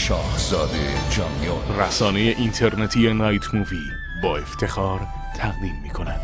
شاهزاده جامیون. رسانه اینترنتی نایت مووی با افتخار تقدیم می‌کند.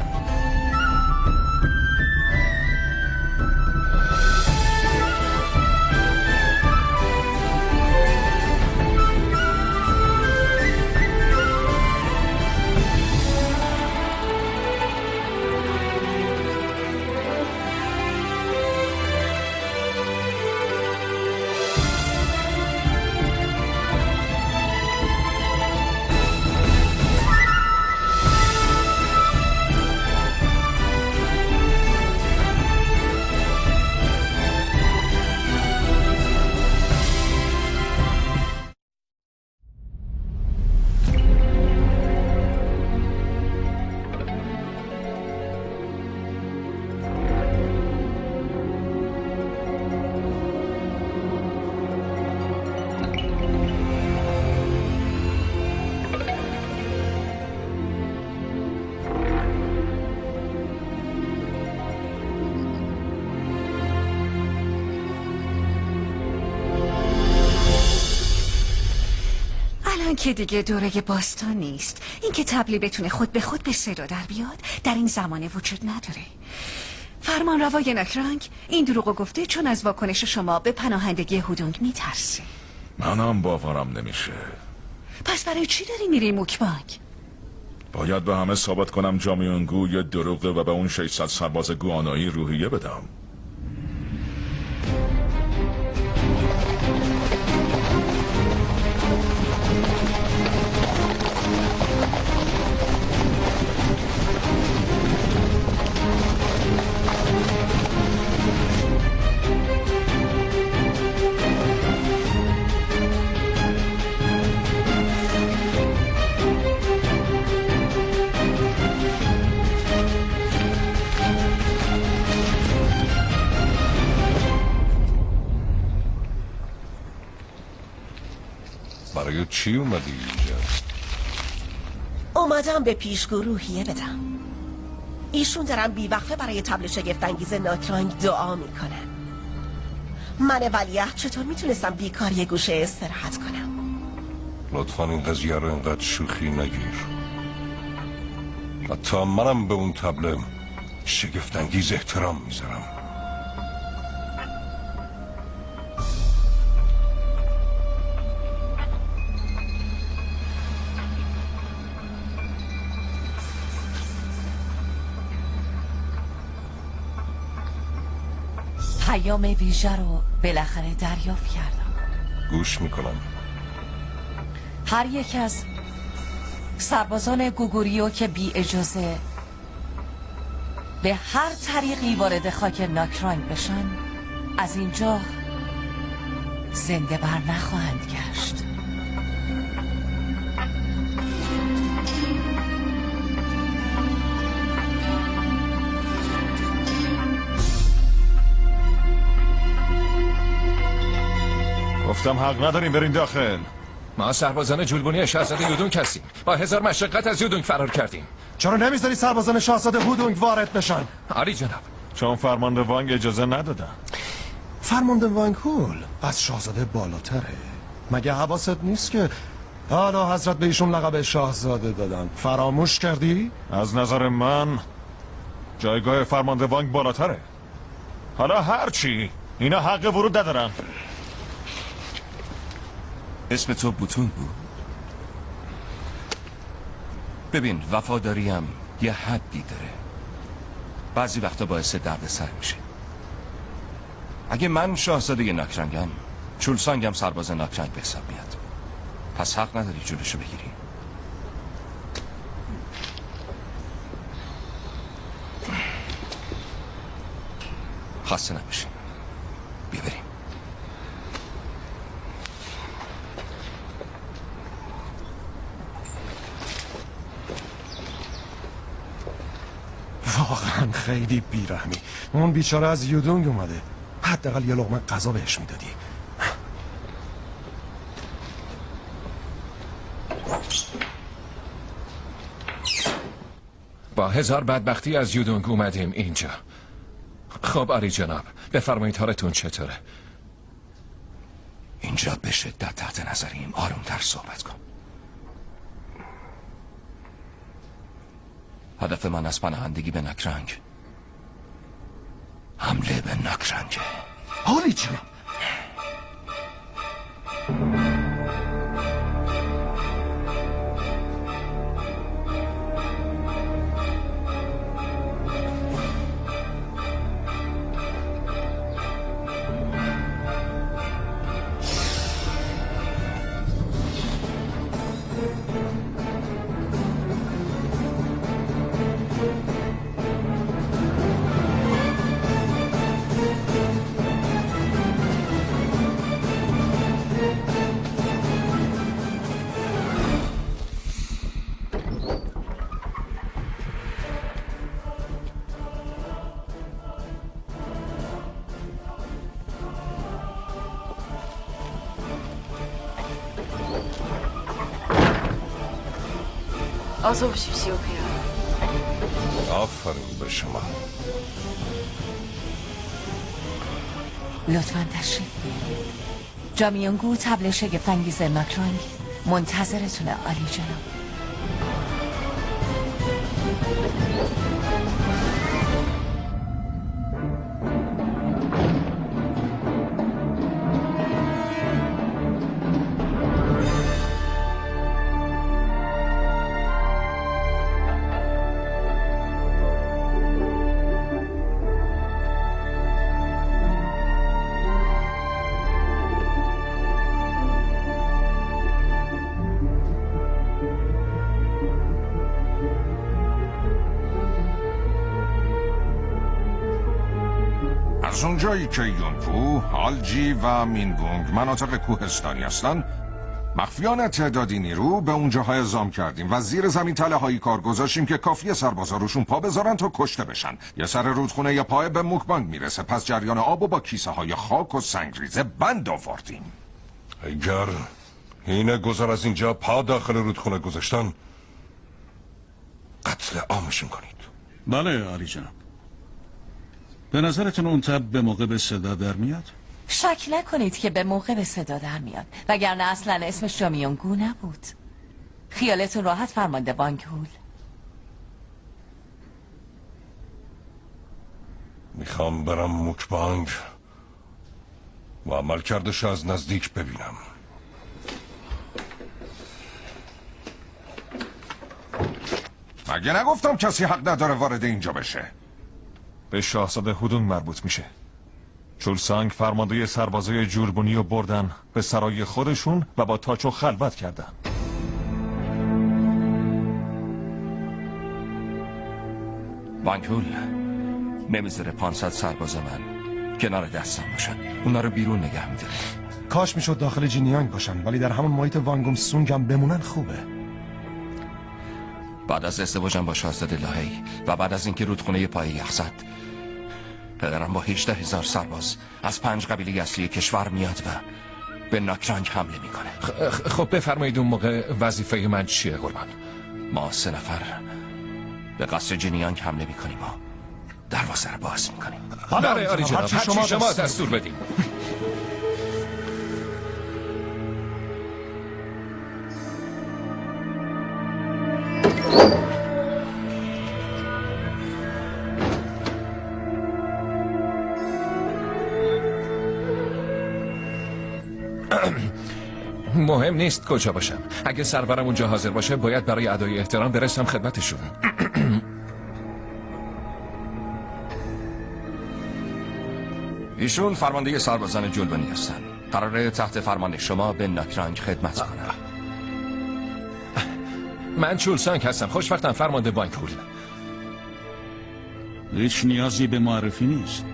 که دیگه دوره باستان نیست. این که تبلی بتونه خود به خود به صدا در بیاد در این زمانه وجود نداره. فرمان روای نکرانگ این دروغو گفته چون از واکنش شما به پناهندگی هودونگ میترسه. منم باورم نمیشه. پس برای چی داری میری موکبانگ؟ باید به همه ثابت کنم جامیونگو یه دروغه و به اون 600 سرباز گوانایی روحیه بدم. برای چی اومدی اینجا؟ اومدم به پیشگو روحیه بدم. ایشون دارن بیوقفه برای طبل شگفت‌انگیز ناکرانگ دعا میکنن. من ولیعهد چطور میتونستم بیکار یه گوشه استراحت کنم؟ لطفاً این قضیه رو اینقدر شوخی نگیر. حتی منم به اون طبل شگفت‌انگیز احترام میذارم. پیام ویژه رو بالاخره دریافت کردم. گوش میکنم. هر یک از سربازان گوگوریو که بی اجازه به هر طریقی وارد خاک ناکرانگ بشن از اینجا زنده بر نخواهند گشت. گفتم حق نداریم بریم داخل. ما سربازان جولبونی شاهزاده یودونگ هستیم. با 1000 مشقت از یودونگ فرار کردیم. چرا نمیذاری سربازان شاهزاده هودونگ وارد بشن؟ آری جناب. چون فرمانده وانگ اجازه ندادن. فرمانده وانگ هول از شاهزاده بالاتره. مگه حواست نیست که حالا حضرت به ایشون لقب شاهزاده دادن؟ فراموش کردی؟ از نظر من جایگاه فرمانده وانگ بالاتره. حالا هرچی اینا حق ورود ندارن. اسم تو بوتون بود؟ ببین وفاداریم یه حدی داره. بعضی وقتا باعث درد سر میشه. اگه من شاهزاده ناکرانگم چولسانگم سرباز ناکرانگ به حساب میاد. پس حق نداری جلوشو بگیری. خسته نباشی. بیا بریم. واقعا خیلی بیرحمی. اون بیچاره از یودونگ اومده. حداقل یه لقمه غذا بهش میدادی. با 1000 بدبختی از یودونگ اومدیم اینجا. خب آری جناب، بفرمایید حالتون چطوره؟ اینجا به شدت تحت نظریم. آرومتر صحبت کن. هدف من از پناهندگی به نکرنگ حمله به نکرنگه. حالی جان، 어서 오십시오, 폐하. آفرین به شما. لطفاً تشریف بیارید. جامیونگو طبل شگفت‌انگیز ناکرانگ منتظرتونه عالی جناب. از اونجایی که یونپو، هالجی و مینبونگ مناطق کوهستانی هستن، مخفیانه تعدادی نیرو به اونجاها اعزام کردیم و زیر زمین تله هایی کار گذاشتیم که کافیه سربازا روشون پا بذارن تا کشته بشن. یه سر رودخونه یا پای به موکبانگ میرسه، پس جریان آب و با کیسه های خاک و سنگریزه بند آوردیم. اگر هینه گذر از اینجا پا داخل رودخونه گذاشتن، قتل عامشون کنید. بله عالی جناب. به نظرتون اون تب به موقع به صدا در میاد؟ شک نکنید که به موقع به صدا در میاد، وگرنه اصلا اسمش جامیونگو نبود. خیالتون راحت فرمانده وانگ هول. میخوام برم موکبانگ و عملکردش از نزدیک ببینم. مگه نگفتم کسی حق نداره وارد اینجا بشه؟ به شاهزاده هودون مربوط میشه. چولسانگ فرمانده سربازای جوربونی رو بردن به سرای خودشون و با تاچو خلوت کردن. وانگهول نمیذاره 500 سرباز من کنار دستم باشن. اونا رو بیرون نگه میداره. کاش میشد داخل جینیانگ باشن، ولی در همون محیط وانگوم سونگ هم بمونن خوبه. بعد از ازدواجم با شاهزاده لاهی و بعد از اینکه رودخونه پای یخ زد، پدرم با 18,000 سرباز از 5 قبیله اصلی کشور میاد و به ناکرانگ حمله میکنه. خب بفرمایید اون موقع وظیفه من چیه قربان؟ ما 3 نفر به قصر جینیانگ حمله میکنیم و دروازه رو باز میکنیم. بله عالی جناب، هرچی شما دستور بدیم. مهم نیست کجا باشم. اگه سرورم اونجا حاضر باشه باید برای ادای احترام برسم خدمتشون. ایشون فرمانده سربازان جلبانی هستن. قراره تحت فرمان شما به ناکرانگ خدمت کنم. من چولسانگ هستم. خوشوقتم فرمانده وانگهول. هیچ نیازی به معرفی نیست.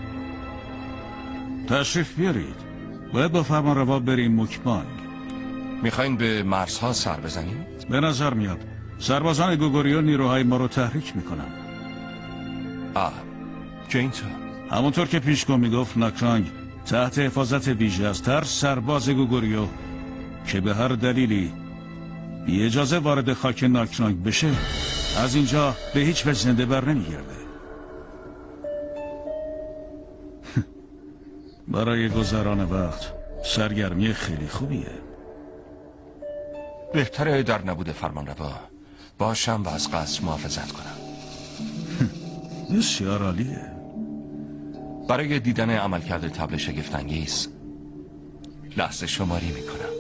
تشریف بیارید. باید با فرمانروا بریم موکبانگ. میخواین به مرزها سر بزنیم؟ به نظر میاد سربازان گوگوریو نیروهای ما رو تحریک میکنن. که اینطور؟ همونطور که پیشگو میگفت ناکرانگ تحت حفاظت ویژه است. هر سرباز گوگوریو که به هر دلیلی بی اجازه وارد خاک ناکرانگ بشه از اینجا به هیچ وجه زنده بر نمیگرده. برای گذران وقت سرگرمی خیلی خوبیه. بهتره در نبوده فرمانروا باشم و از قصر محافظت کنم. بسیار عالیه. برای دیدن عملکرد طبل شگفت‌انگیز لحظه شماری میکنم.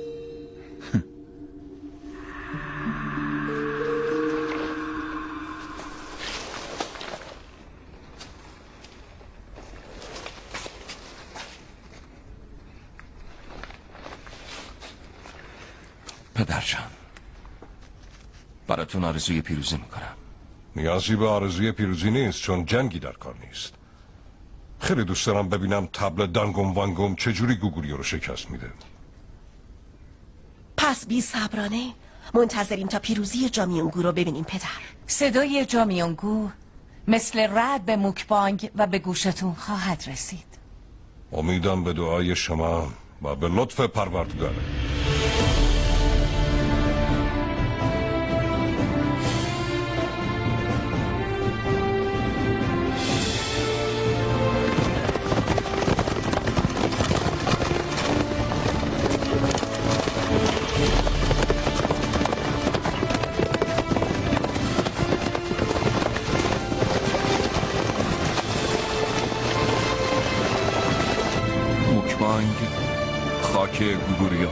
پدرجان، براتون آرزوی پیروزی میکنم. نیازی به آرزوی پیروزی نیست، چون جنگی در کار نیست. خیلی دوست دارم ببینم طبل دانگوم وانگوم چجوری گوگوریو رو شکست میده. پس بی صبرانه منتظریم تا پیروزی جامیونگو رو ببینیم پدر. صدای جامیونگو مثل رعد به موکبانگ و به گوشتون خواهد رسید. امیدم به دعای شما و به لطف پروردگاره. موکبانگ خاک گوگوریو.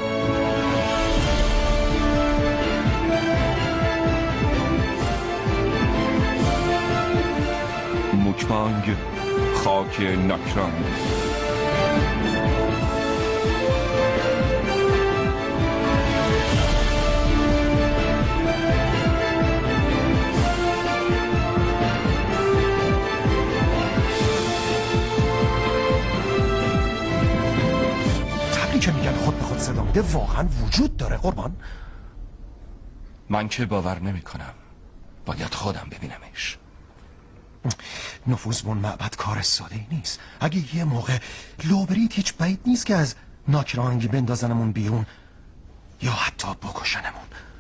موکبانگ خاک ناکرانگ. که میگن خود به خود صدا میده واقعا وجود داره قربان؟ من که باور نمی کنم. باید خودم ببینمش. نفوذ بون معبد کار ساده ای نیست. اگه یه موقع لو برید هیچ بعید نیست که از ناکرانگ بندازنمون بیرون یا حتی بکشنمون.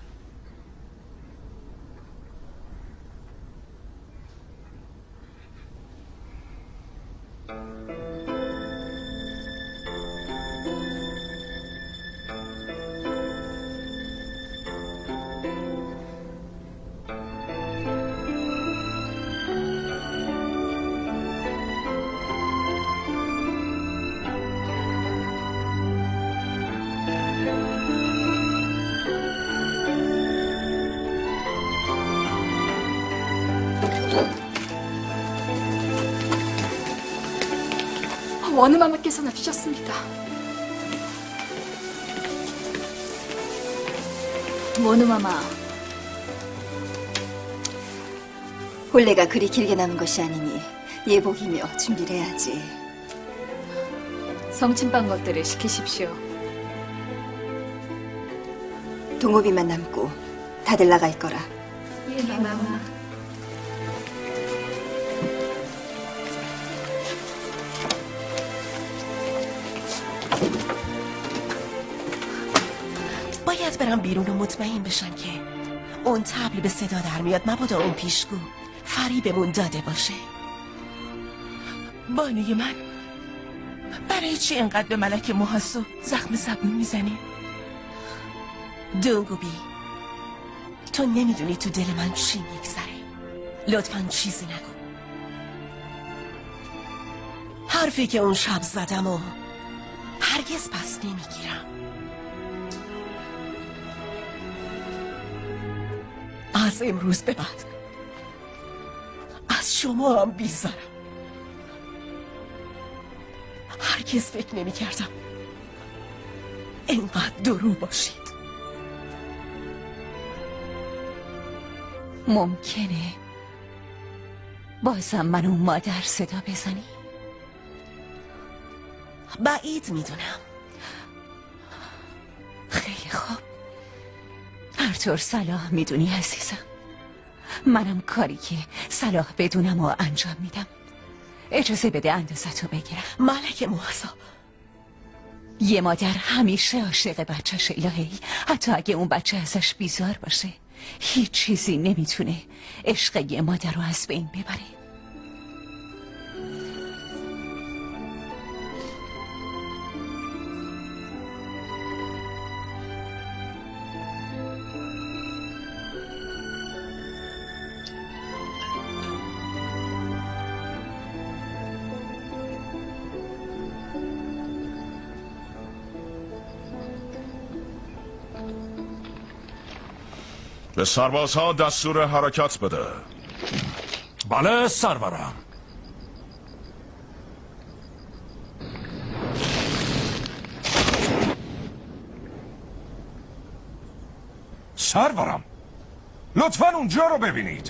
원우마마께서 나주셨습니다. 원우마마, 혼례가 그리 길게 남은 것이 아니니 예복이며 준비를 해야지. 성친방 것들을 시키십시오. 동호비만 남고 다들 나갈 거라. 예, 마마. باید برم بیرون و مطمئن بشم که اون طبل به صدا در میاد، مبادا اون پیشگو فریبمون داده باشه. بانوی من، برای چی انقدر به ملک محاسو زخم زبون میزنی؟ دونگوبی، تو نمیدونی تو دل من چی میگذره. لطفاً چیزی نگو. حرفی که اون شب زدم و هرگز پس نمیگیرم. از امروز به بعد از شما هم بیزارم. هرگز فکر نمی کردم اینقدر درو باشید. ممکنه بازم من اون مادر صدا بزنی؟ بعید میدونم. خیلی خوب، هر طور صلاح میدونی عزیزم. منم کاری که صلاح بدونم و انجام میدم. اجازه بده اندازتو بگیرم. ملک محاسا، یه مادر همیشه عاشق بچه‌ش الهی، حتی اگه اون بچه ازش بیزار باشه. هیچ چیزی نمیتونه عشق یه مادر رو از بین ببره. به سربازها دستور حرکت بده. بله سرورم. سرورم لطفاً اونجا رو ببینید.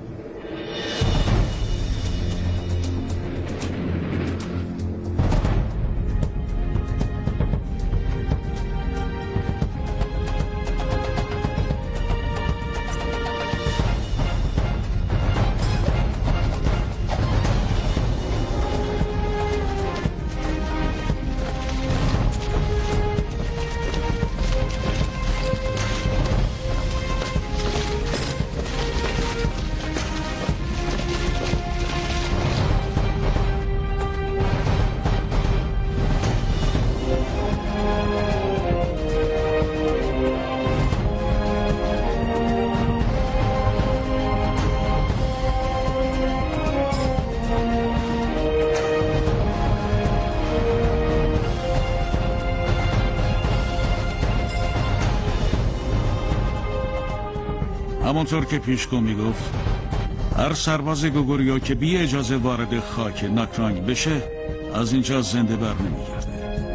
همونطور که پیشگو میگفت هر سرباز گوگوریا که بی اجازه وارد خاک ناکرانگ بشه از اینجا زنده بر نمیگرده.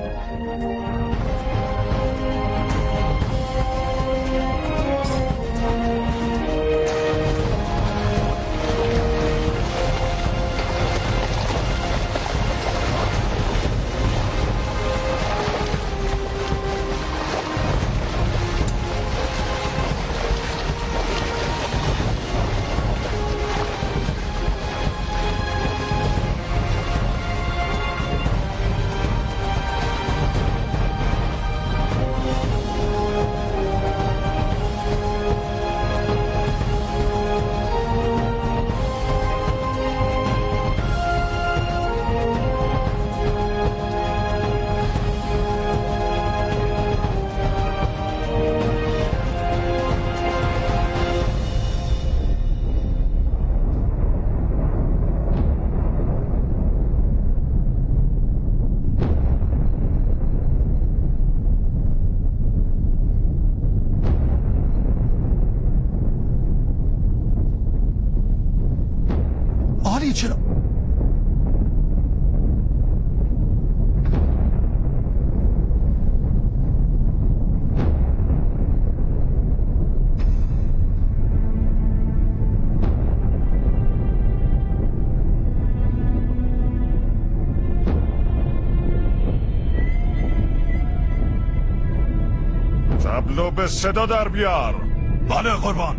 چرا؟ تابلو به صدا در بیار. بله قربان.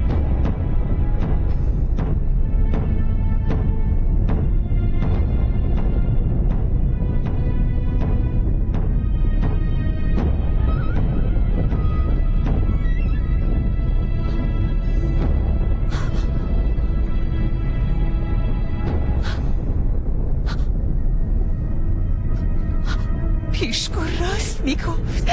پیشگو راست میگفت.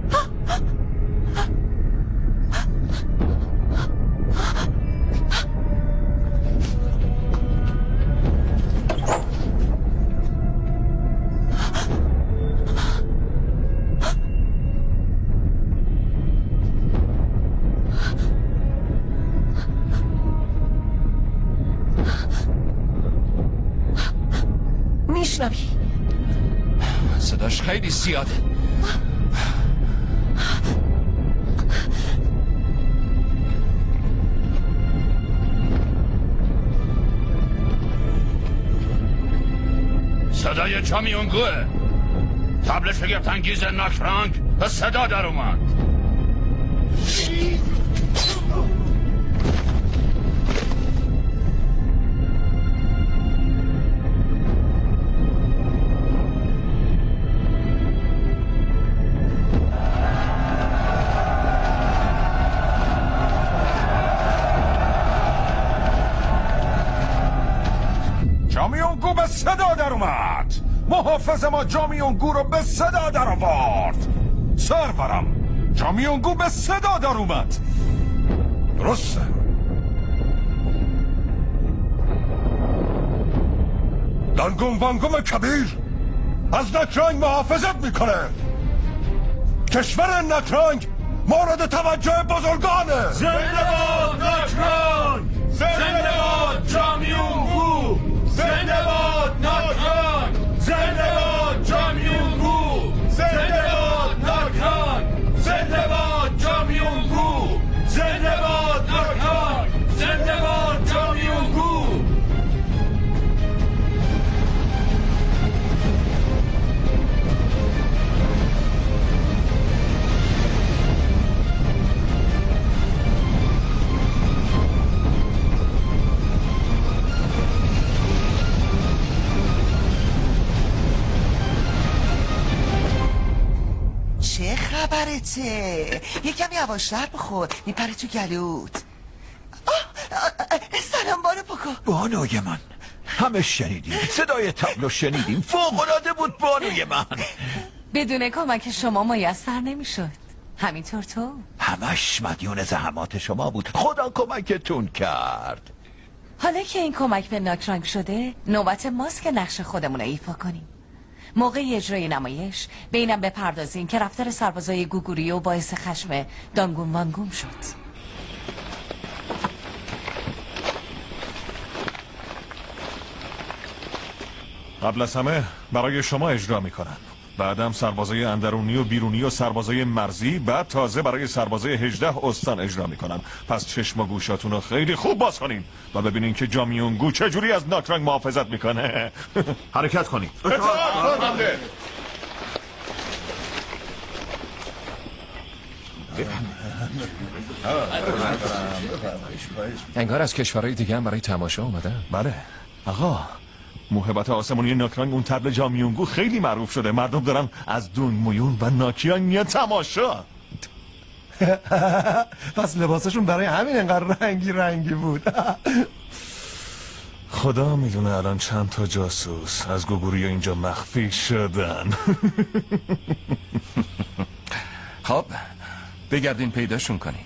میشنوی؟ صداش خیلی زیاده. صدای چامیونگوه. طبل شگفت‌انگیز ناکرانگ به صدا در اومد. جامیونگو به صدا در اومد. محافظ ما جامیونگو رو به صدا در آورد. سرورم جامیونگو به صدا در اومد. درسته. دانگون وانگوم کبیر از نکرانگ محافظت میکنه. کشور نکرانگ مورد توجه بزرگانه. زنده باد ناکرانگ! زنده باد جامیونگو! زنده باد ناکرانگ! زنده باد جامیونگو! زنده باد ناکرانگ! زنده باد جامیونگو! زنده باد ناکرانگ! زنده باد جامیونگو! چه خبرته؟ یکم یواشتر بخور میپره تو گلوت. سلام بانو پوکو. بانوی من، همه شنیدیم، صدای تبلو شنیدیم، فوق‌العاده بود بانوی من. بدون کمک شما میسر نمیشد. همینطور تو؟ همش مدیون زحمات شما بود، خدا کمکتون کرد. حالا که این کمک به ناکرانگ شده، نوبت ماست که نقش خودمون رو ایفا کنیم. موقع اجرای نمایش به اینم بپردازیم که رفتار سربازای گوگوریو باعث خشم دانگون وانگوم شد. قبل از همه برای شما اجرا میکنن، بعدم سربازای اندرونی و بیرونی و سربازای مرزی، بعد تازه برای سربازای 18 استان اجرا میکنن. پس چشم و گوشاتون رو خیلی خوب باز کنین و ببینین که جامیونگو چجوری از ناکرانگ محافظت میکنه. حرکت کنین. انگار از کشورهای دیگه هم برای تماشا اومدن. بله آقا، موهبت آسمانی ناکرانگ اون تبل جامیونگو خیلی معروف شده. مردم دارن از دون مویون و ناکیان میان تماشا. پس لباسشون برای همین انقدر رنگی بود. خدا میدونه الان چند تا جاسوس از گوگوریو اینجا مخفی شدن. خب بگردین پیداشون کنین.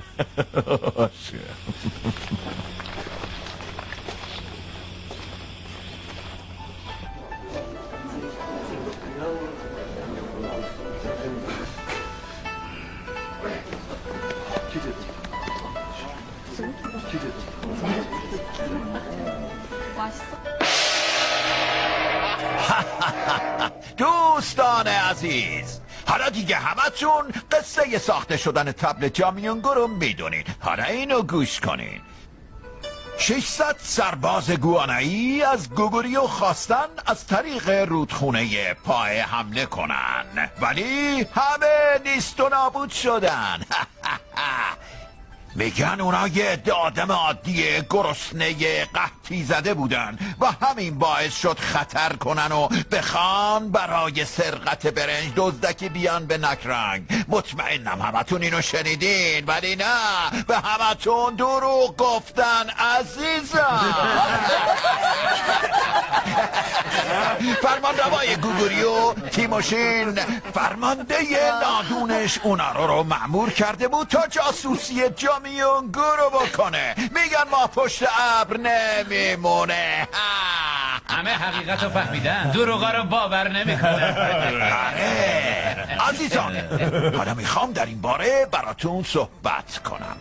دوستان عزیز، حالا دیگه همتون قصه ساخته شدن تبل جامیونگو رو میدونین. حالا اینو گوش کنین. 600 سرباز گوانایی از گوگوریو خواستن از طریق رودخونه پای حمله کنن، ولی همه نیست و نابود شدن. میگن اونا یه عده آدم عادی گرسنه قحطی زده بودن و همین باعث شد خطر کنن و بخوان برای سرقت برنج دزدکی بیان به ناکرانگ. مطمئنم همتون اینو شنیدین، ولی نه، به همتون دروغ گفتن عزیزم. فرمانروای گوگوریو تیموشین، فرمانده نادونش، اونا رو مأمور کرده بود تا جاسوسی جامیونگو رو بکنه. میگن ما پشت ابر نمیمونه. همه حقیقت رو فهمیدن، دروغا رو باور نمیکنن. آره عزیزان، حالا میخوام در این باره براتون صحبت کنم.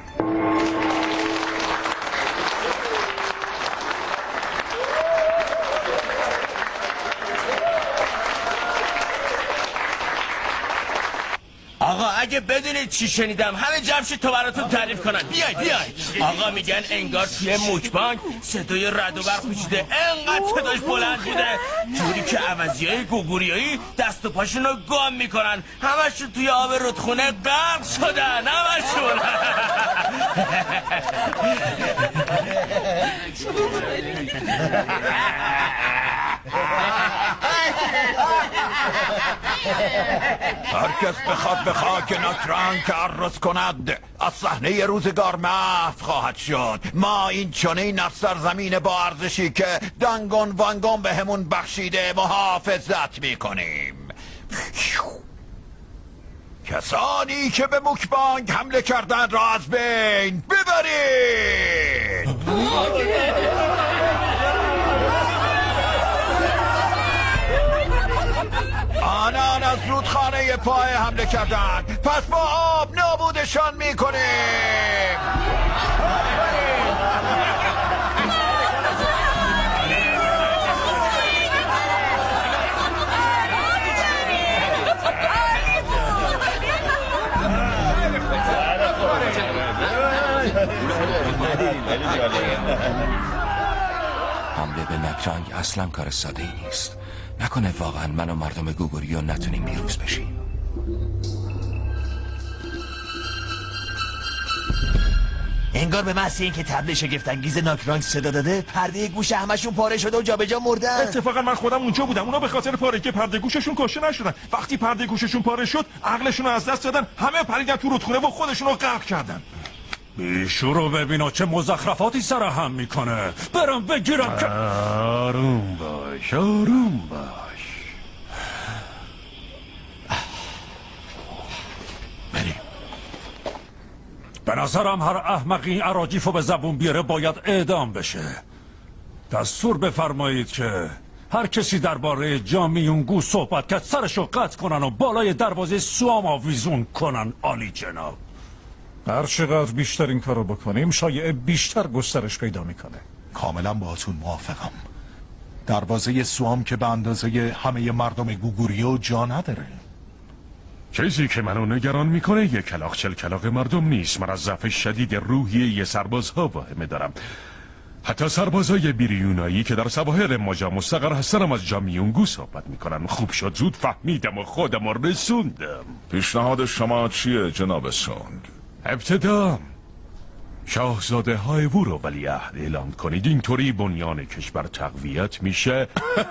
آقا اگه بدونید چی شنیدم همه جمشید تو براتون تعریف کنن. بیای آقا میگن انگار توی موکبانک صدای رد و برق پیچیده، انقدر صداش بلند بوده جوری که عوضیای گوگوریایی دست و پاشون رو گم میکنن. همشون توی آب رودخونه غرق شدن، همشون. هر کس بخواد به خاک ناکرانگ تعرض کند از صحنه روزگار محو خواهد شد. ما این چنین از سرزمین با ارزشی که دانگون وانگون به همون بخشیده محافظت میکنیم. کسانی که به موکبانگ حمله کردن را از بین ببرید. آنان از رودخانه پای حمله کردند، پس با آب نابودشان میکنیم. حمله به نکرانگ اصلا کار ساده ای نیست. نکنه واقعا من و مردم گوگوریو نتونیم پیروز بشیم. انگار به محض اینکه طبل شگفت‌انگیز ناکرانگ صدا داده پرده گوش همشون پاره شده و جابجا مردن. اتفاقا من خودم اونجا بودم. اونا به خاطر پارگی پرده گوششون کشته نشدن. وقتی پرده گوششون پاره شد عقلشون رو از دست دادن، همه پریدن تو رودخونه و خودشون رو غرق کردن. بیشو رو ببینا چه مزخرفاتی سر هم میکنه. برم بگیرم که آروم باش، آروم باش. بریم. به نظرم هر احمقی اراجیفو به زبون بیاره باید اعدام بشه. دستور بفرمایید که هر کسی درباره جامیونگو صحبت کرد سرشو قطع کنن و بالای دروازه سوام آویزون کنن. عالی جناب. هر چقدر بیشتر این کارو بکنیم شایعه بیشتر گسترش پیدا میکنه. کاملا باهاتون موافقم. دروازه سوام که به اندازه همه مردم گوگوریو جا نداره. چیزی که منو نگران میکنه یک کلاغ چل کلاغ مردم نیست. من از ضعف شدید روحیه سربازها واهمه دارم. حتی سربازای بیریونایی که در سواحل ماجا مستقر هستن از جامیونگو صحبت میکنن. خوب شد زود فهمیدم و خودم رسوندم. پیشنهاد شما چیه جناب سونگ؟ ابتدا شاهزاده های وو رو ولیعهد اعلام کنید. اینطوری بنیان کشور تقویت میشه.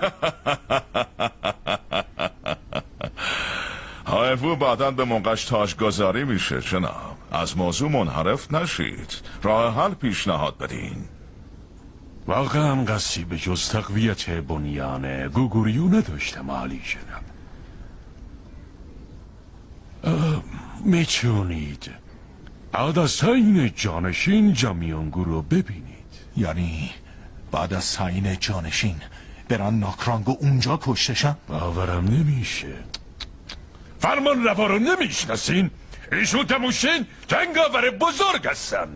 هایفو بعداً به موقعش تاجگذاری میشه جناب. از موضوع منحرف نشید. راه حل پیشنهاد بدین. واقعا قصی به جز تقویت بنیان گوگوریو نداشتم عالی جناب. میتونید بعد از تعیین جانشین جامیونگو رو ببینید. یعنی بعد از تعیین جانشین برن ناکرانگو اونجا کشتشن؟ باورم نمیشه. فرمان روا رو نمیشناسین؟ ایشون تموشین جنگاور بزرگ هستن.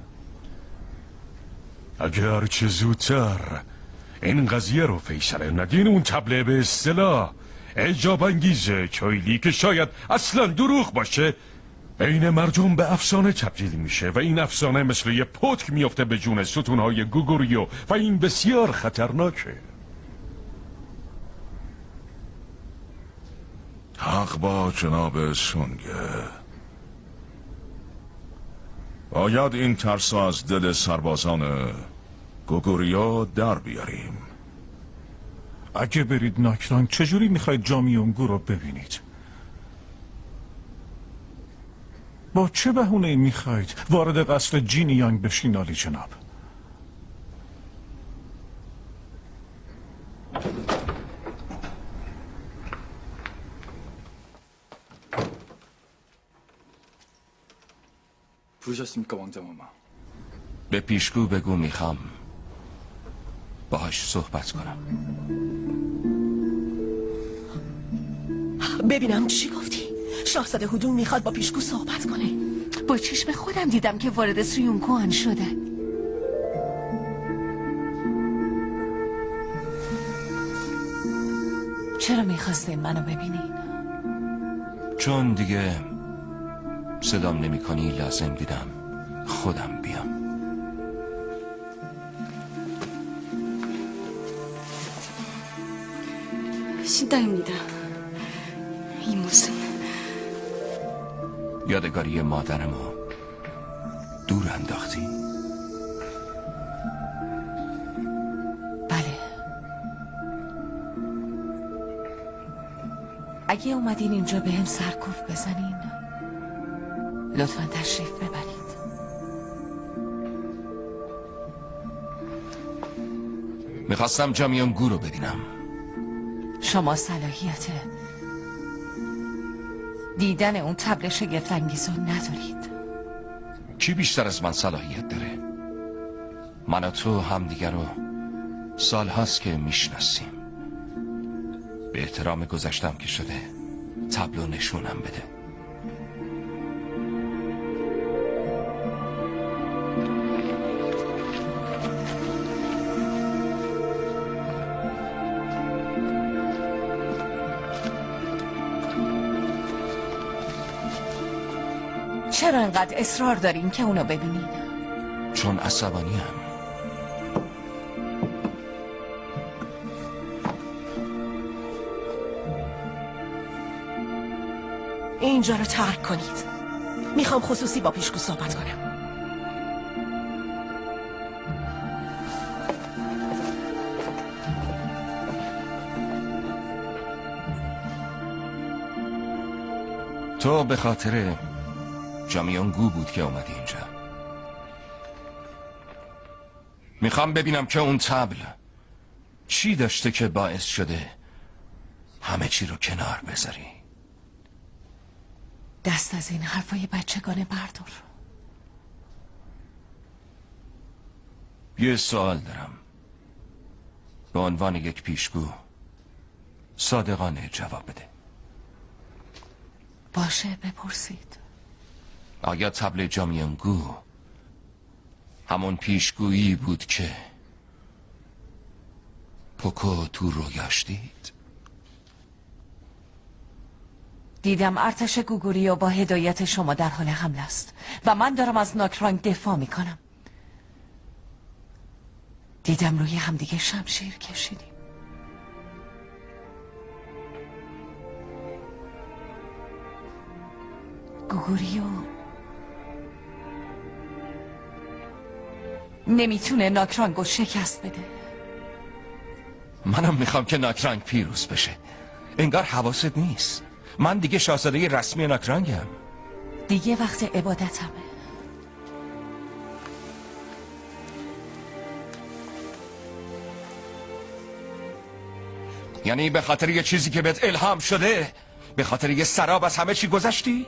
اگر چه زودتر این قضیه رو فیصله ندین اون تبله به اصطلاح اعجاب انگیزه چایلی که شاید اصلا دروغ باشه بین مردم به افسانه تبدیل میشه و این افسانه مثل یه پتک میفته به جون ستونهای گوگوریو و این بسیار خطرناکه. حق با جناب سونگه. باید این ترس از دل سربازان گوگوریو در بیاریم. اگه برید ناکرانگ چجوری میخواید جامیونگو رو ببینید؟ با چه بهونه میخواید وارد قصر جینیانگ بشین عالی جناب؟ 부르셨습니까 왕자마마? به پیشگو بگو میخوام باهاش صحبت کنم. ببینم چی گفتی؟ شاهزاده هدون میخواد با پیشگو صحبت کنه. با چشم خودم دیدم که وارد سویونکوان شده. چرا میخواستین منو ببینین؟ چون دیگه صدام نمی کنی لازم دیدم خودم بیام. 신당입니다. 이 무슨 یادگاری مادرمو دور انداختی؟ بله. اگه اومدین اینجا به هم سرکوف بزنین لطفا تشریف ببرید. میخواستم جامیونگو رو ببینم. شما صلاحیت دیدن اون تبل شگفت‌انگیز رو ندارید. کی بیشتر از من صلاحیت داره؟ من و تو همدیگر رو سال هاست که میشناسیم. به احترام گذشتم که شده تابلو نشونم بده. چرا انقدر اصرار دارین که اونو ببینین؟ چون عصبانیم. اینجا رو ترک کنید. میخوام خصوصی با پیشگو صحبت کنم. تو به خاطر جامیونگو بود که اومدی اینجا. میخوام ببینم که اون طبل چی داشته که باعث شده همه چی رو کنار بذاری. دست از این حرفای بچگانه بردار. یه سوال دارم. به عنوان یک پیشگو صادقانه جواب بده. باشه بپرسید. آیا طبل جامیونگو همون پیشگویی بود که پوکو تو رویاش دید؟ دیدم ارتش گوگوریو با هدایت شما در حال حمله است و من دارم از ناکرانگ دفاع میکنم. دیدم روی همدیگه شمشیر کشیدیم. گوگوریو نمیتونه ناکرانگو شکست بده. منم میخوام که ناکرانگ پیروز بشه. انگار حواست نیست. من دیگه شاهزاده رسمی ناکرانگم. دیگه وقت عبادتمه. یعنی به خاطر یه چیزی که بهت الهام شده، به خاطر یه سراب از همه چی گذشتی؟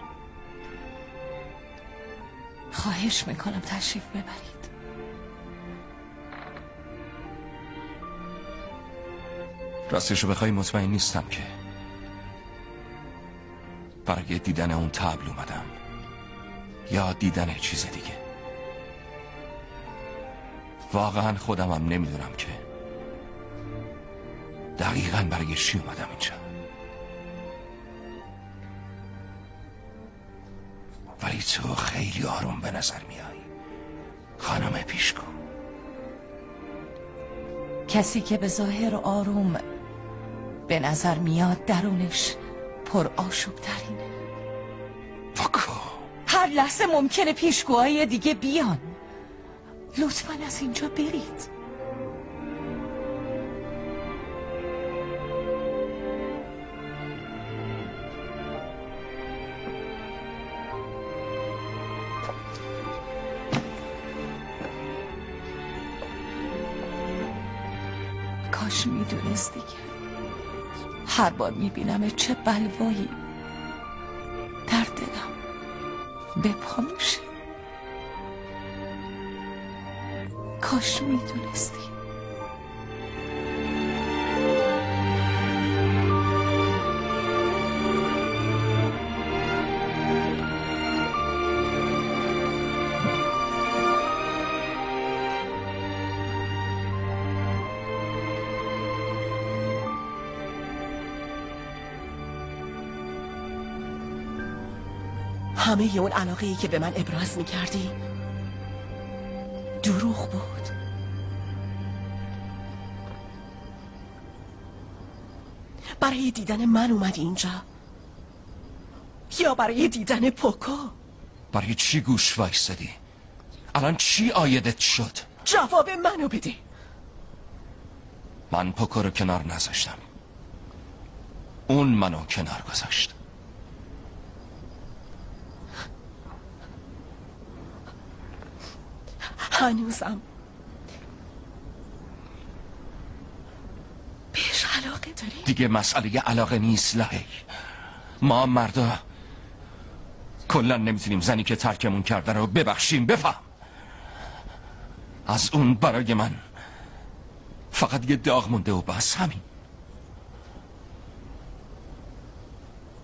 خواهش میکنم تشریف ببرید. راستشو بخوای مطمئن نیستم که برای دیدن اون طبل اومدم یا دیدن چیز دیگه. واقعا خودمم نمیدونم که دقیقاً برای چی اومدم اینجا. ولی تو خیلی آروم به نظر میای خانم پیشگو. کسی که به ظاهر آروم به نظر میاد درونش پر آشوب ترینه. هر لحظه ممکنه پیشگوهای دیگه بیان. لطفاً از اینجا برید. کاش میدونستی که هر بار میبینم چه بلوایی در دلم به پا میشه. کاش میدونستی. همه اون علاقه‌ای که به من ابراز می‌کردی دروغ بود. برای دیدن من اومدی اینجا یا برای دیدن پوکو؟ برای چی گوش وایسادی؟ الان چی آیدت شد؟ جواب منو بده. من پوکو رو کنار نذاشتم، اون منو کنار گذاشت. هنوزم بهش علاقه داری؟ دیگه مسئله علاقه نیست لهی. ما مردا کلا نمیتونیم زنی که ترکمون کرده رو ببخشیم. بفهم، از اون برای من فقط یه داغ مونده و بس. همین.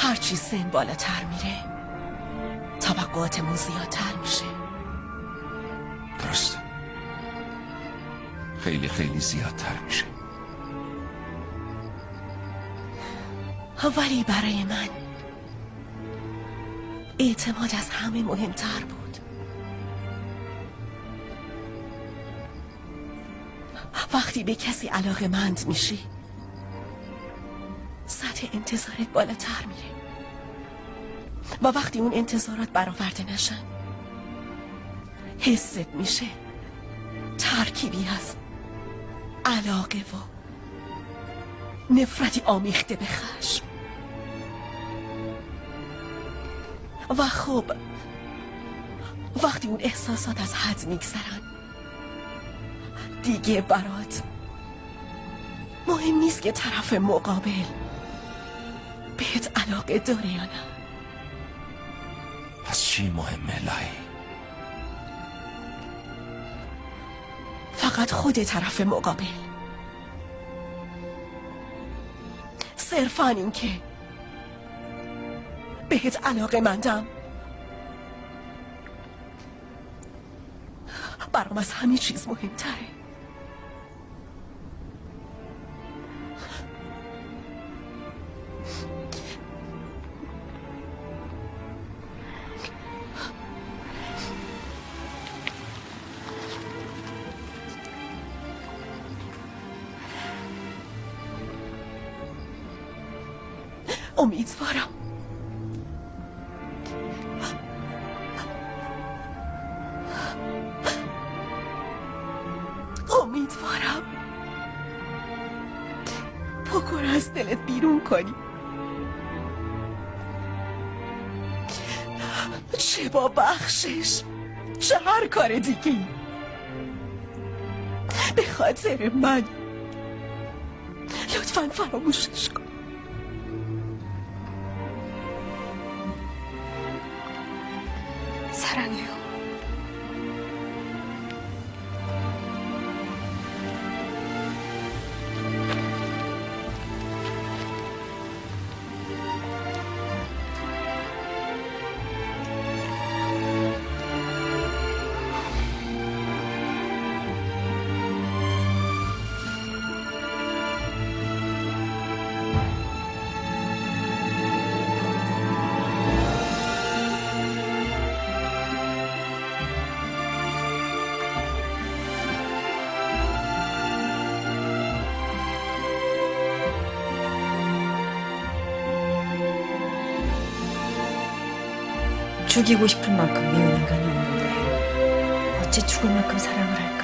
هرچی سن بالاتر میره توقعاتمون زیادتر میشه. درسته، خیلی خیلی زیادتر میشه. ولی برای من اعتماد از همه مهمتر بود. وقتی به کسی علاقه‌مند میشی سطح انتظارت بالاتر میره و وقتی اون انتظارات برآورده نشن حست میشه ترکیبی از علاقه و نفرتی آمیخته به خشم. و خب وقتی اون احساسات از حد میگذرن دیگه برات مهم نیست که طرف مقابل بهت علاقه داره یا نه. پس چی مهمه لای؟ فقط خود طرف مقابل. صرفاً این که بهت علاقه مندم برام از همه چیز مهمتره. امیدوارم پاکو از دلت بیرون کنی، چه با بخشش چه هر کار دیگه به خاطر من لطفاً فراموشش کن. 사랑해요. 죽이고 싶을 만큼 미운 인간이 없는데 어찌 죽을 만큼 사랑을 할까?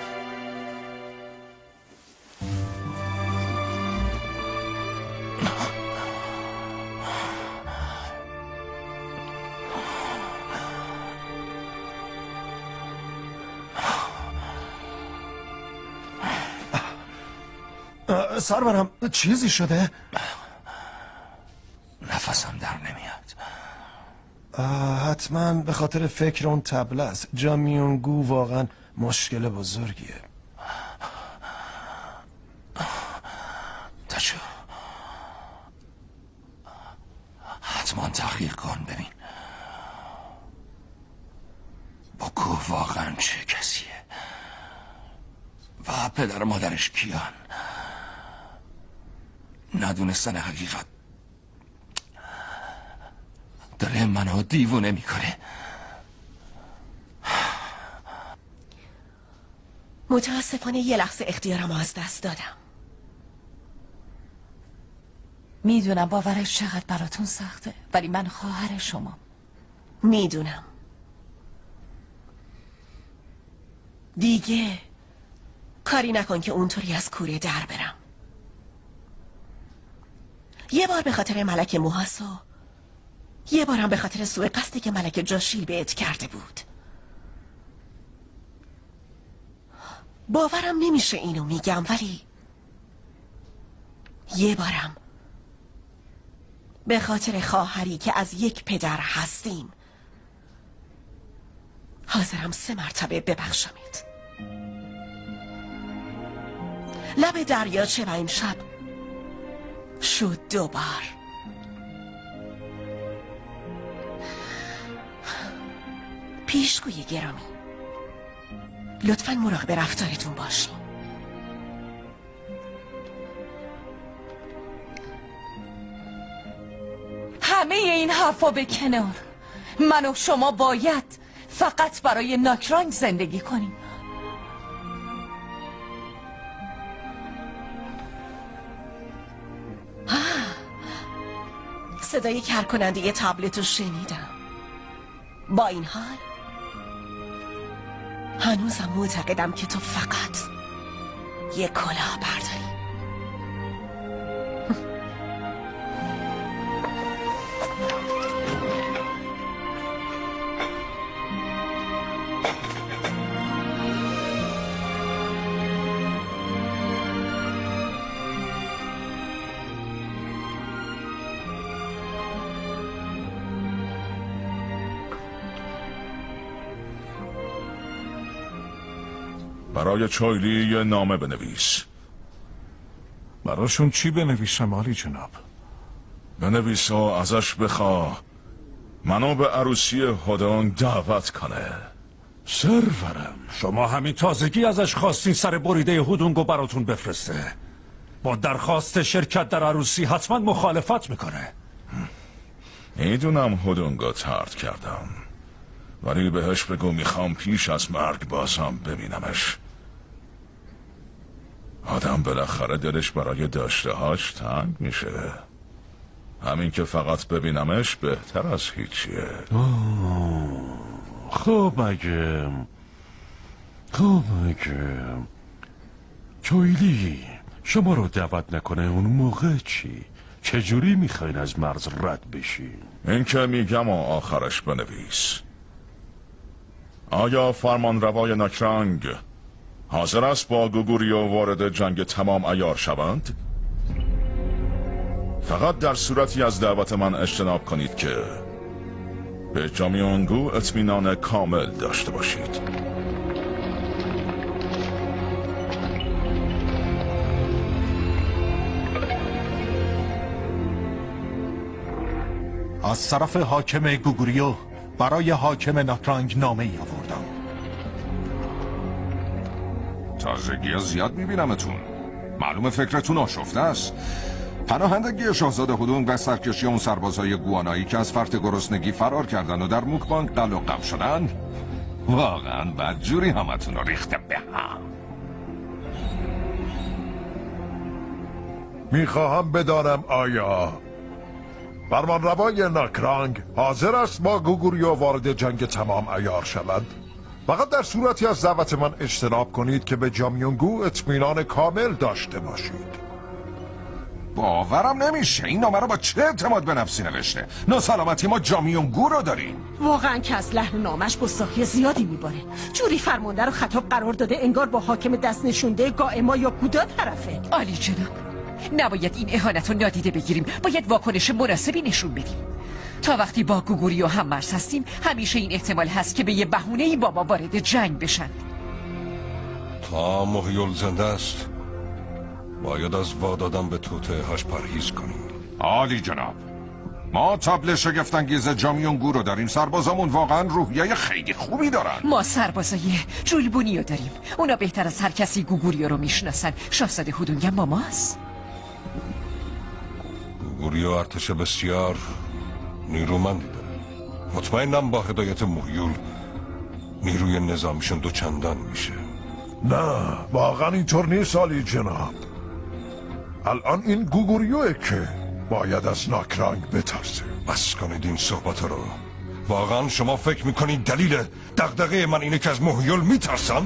سرورم چیزی شده؟ نفسم در نمیاد. حتما به خاطر فکر اون طبله است. جامیونگو واقعا مشکل بزرگیه. تاچو حتما تحقیق کن ببین باکو واقعا چه کسیه و پدر و مادرش کیان. ندونستن حقیقت داره منو دیوونه میکنه. متاسفانه یه لحظه اختیارم از دست دادم. میدونم باورش چقدر براتون سخته ولی من خواهر شما. میدونم دیگه کاری نکن که اونطوری از کوره در برم. یه بار به خاطر ملک موهاسو، یه بارم به خاطر سوء قصدی که ملک جاشیل بهت کرده بود. باورم نمیشه اینو میگم ولی یه بارم به خاطر خواهری که از یک پدر هستیم حاضرم 3 مرتبه ببخشمت. لب دریاچه و امشب شد 2 بار. پیشگوی گرامی، لطفاً مراقب رفتارتون باشین. همه این حرفا به کنار، من و شما باید فقط برای ناکرانگ زندگی کنیم. صدای کرکننده تبلت رو شنیدم. با این حال هنوزم معتقدم که تو فقط یه کلاه برداری. برای چایلی یه نامه بنویس. براشون چی بنویسم عالی جناب؟ بنویس و ازش بخوا منو به عروسی هودونگ دعوت کنه. سرورم، شما همین تازگی ازش خواستین سر بریده هودونگو براتون بفرسته. با درخواست شرکت در عروسی حتما مخالفت میکنه. میدونم هودونگو طرد کردم، ولی بهش بگو میخوام پیش از مرگ بازم ببینمش. آدم بالاخره دلش برای داشته‌هاش تنگ میشه. همین که فقط ببینمش بهتر از هیچیه. خب اگه چویلی شما رو دعوت نکنه اون موقع چی؟ چجوری میخواین از مرز رد بشین؟ این که میگم و آخرش بنویس. آیا فرمانروای ناکرانگ حاضر است با گوگوریو وارد جنگ تمام عیار شوند؟ فقط در صورتی از دعوت من اجتناب کنید که به جامیونگو اطمینان کامل داشته باشید. از طرف حاکم گوگوریو برای حاکم ناکرانگ نامه ای آوردم. تازگی زیاد میبینمتون. معلوم فکرتون آشفته است. پناهندگی شاهزاده هودونگ و سرکشی اون سربازای گوانایی که از فرط گرسنگی فرار کردن و در موکبانگ قل و قم شدن واقعا بدجوری همتون رو ریخته به هم. میخواهم بدانم آیا فرمانروای ناکرانگ حاضر است با گوگوریو وارد جنگ تمام عیار شود؟ فقط در صورتی از دعوت من اجتناب کنید که به جامیونگو اطمینان کامل داشته باشید. باورم نمیشه این نامه رو با چه اعتماد به نفسی نوشته؟ ناسلامتی ما جامیونگو رو داریم. واقعا که از لحن نامش گستاخی زیادی میباره. جوری فرمانده رو خطاب قرار داده انگار با حاکم دست نشونده گائما یا گودا طرفه. عالی جناب، نباید این اهانت رو نادیده بگیریم. باید واکنش مناسبی نشون بدیم. تا وقتی با گوگوریو هم مرز هستیم همیشه این احتمال هست که به یه بهونه‌ای با ما وارد جنگ بشن. تا محیول زنده است باید از وادادن به توطئه هاش پرهیز کنیم. عالی جناب، ما تابل شگفت‌انگیز جامیونگو رو داریم. سربازامون واقعا روحیه خیلی خوبی دارن. ما سربازای جولبونیو داریم. اونا بهتر از هر کسی گوگوریو رو میشناسن. شاهزاده هودونگ هم با ماست. گوگوریو ارتش بسیار نیرومندی داره. مطمئنم با هدایت محیول نیروی نظامیشون دوچندان میشه. نه واقعا اینطور نیست عالی جناب. الان این گوگوریوه که باید از ناکرانگ بترسه. بس کنید این صحبت رو. واقعا شما فکر میکنید دلیل دغدغه من اینه که از محیول میترسم؟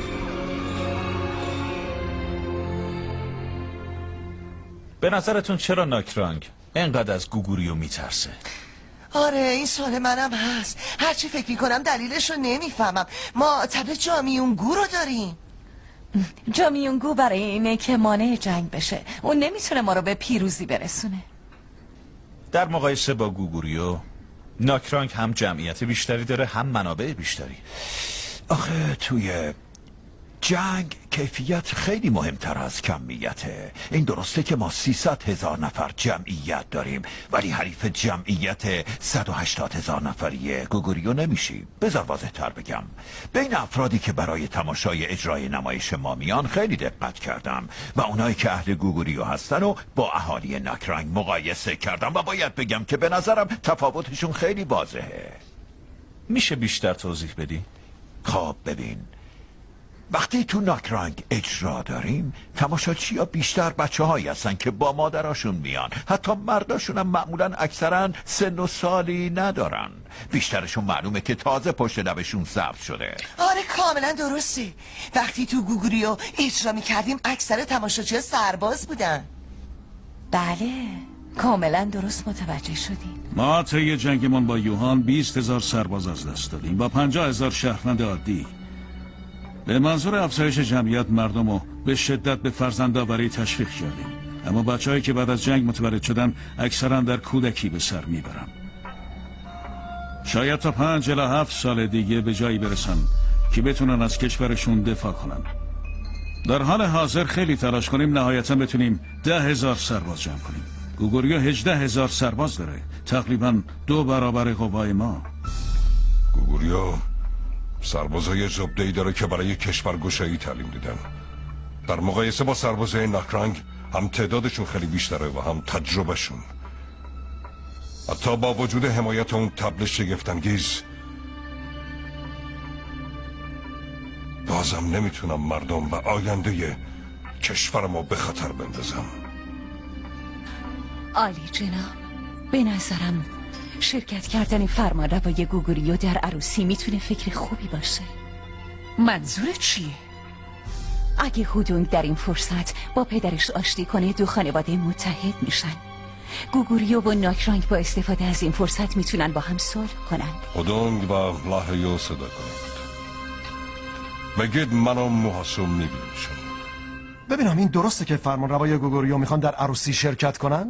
به نظرتون چرا ناکرانگ اینقدر از گوگوریو میترسه؟ آره این سوال منم هست. هرچی فکر میکنم دلیلش رو نمیفهمم. ما تبل جامیونگو رو داریم. جامیونگو برای اینه که مانع جنگ بشه. اون نمیتونه ما رو به پیروزی برسونه. در مقایسه با گوگوریو ناکرانگ هم جمعیت بیشتری داره هم منابع بیشتری. آخه توی جنگ کیفیت خیلی مهمتر از کمیته. این درسته که ما 300,000 نفر جمعیت داریم، ولی حریف جمعیت 180,000 نفری گوگوریو نمیشیم. بذار واضح تر بگم، بین افرادی که برای تماشای اجرای نمایش ما میان خیلی دقت کردم و اونایی که اهل گوگوریو هستن و با اهالی ناکرانگ مقایسه کردم و باید بگم که به نظرم تفاوتشون خیلی واضحه. میشه بیشتر توضیح بدی؟ خب ببین، وقتی تو ناکرانگ اجرا داریم، تماشاچی ها بیشتر بچه هایی هستن که با مادراشون میان. حتی مرداشون هم معمولا اکثرا سن و سالی ندارن. بیشترشون معلومه که تازه پشت لبشون ضبط شده. آره کاملا درسته. وقتی تو گوگوریو اجرا میکردیم اکثر تماشاچی سرباز بودن. بله، کاملا درست متوجه شدیم. ما طی جنگمون با یوهان 20,000 سرباز از دست دادیم با 50,000 شهروند عادی. به منظور افزایش جمعیت مردم رو به شدت به فرزندآوری تشویق کردیم، اما بچه‌هایی که بعد از جنگ متولد شدن اکثرا در کودکی به سر میبرن. شاید تا 5 الی 7 سال دیگه به جایی برسن که بتونن از کشورشون دفاع کنن. در حال حاضر خیلی تلاش کنیم نهایتا بتونیم 10,000 سرباز جمع کنیم. گوگوریو 18,000 سرباز داره، تقریبا 2 برابر قوای ما. گوگوریو سربازای زبده‌ای داره که برای کشور گشایی تعلیم دیدن. در مقایسه با سربازای ناکرانگ هم تعدادشون خیلی بیشتره و هم تجربهشون. حتی با وجود حمایت اون طبل شگفت‌انگیز بازم نمیتونم مردم و آینده کشورمو به خطر بندازم. عالی جناب، به نظرم شرکت کردن فرمانروای گوگوریو در عروسی میتونه فکر خوبی باشه. منظورت چیه؟ اگه هودونگ در این فرصت با پدرش آشتی کنه، 2 خانواده متحد میشن. گوگوریو و ناکرانگ با استفاده از این فرصت میتونن با هم صلح کنن. هودونگ و لاهیو صدا کنید. بگید منو محاسب میبینیشون. ببینم این درسته که فرمانروای گوگوریو میخوان در عروسی شرکت کنن؟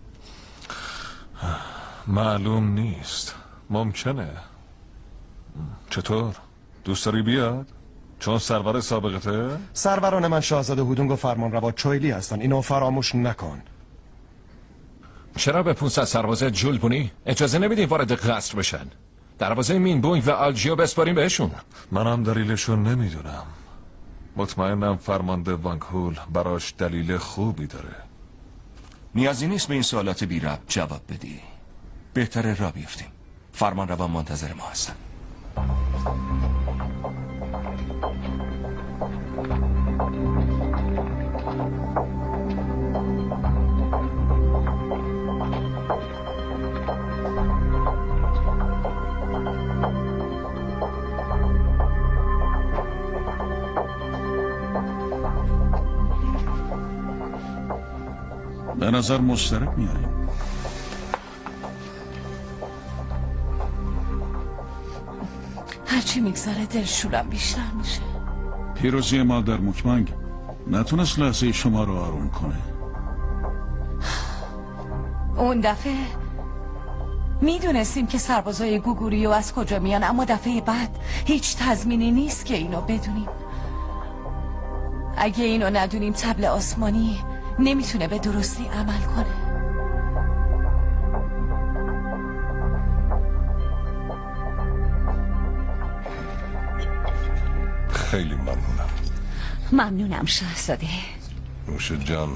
معلوم نیست، ممکنه. چطور؟ دوست داری بیاد؟ چون سرور سابقته؟ سروران من شاهزاده هودونگ و فرمانروا چویلی هستن، اینو فراموش نکن. چرا به 500 سرباز جولبونی اجازه نمیدین وارد قصر بشن؟ دروازه مینبونگ و آلجیو بسپاریم بهشون. منم دلیلشون نمیدونم. مطمئنم فرمانده وانگهول براش دلیل خوبی داره. نیازی نیست به این سوالات بی ربط جواب بدی. بهتره را بیفتیم. فرمانروا منتظر ما هستن. به نظر مشترک میاریم. هرچی میگذره دلشورم بیشتر میشه. پیروزی ما در موکمنگ نتونست لحظه شما رو آروم کنه. اون دفعه میدونستیم که سربازای گوگوریو از کجا میان، اما دفعه بعد هیچ تضمینی نیست که اینو بدونیم. اگه اینو ندونیم طبل آسمانی نمیتونه به درستی عمل کنه. خیلی ممنونم. ممنونم شاهزاده. نوش جان.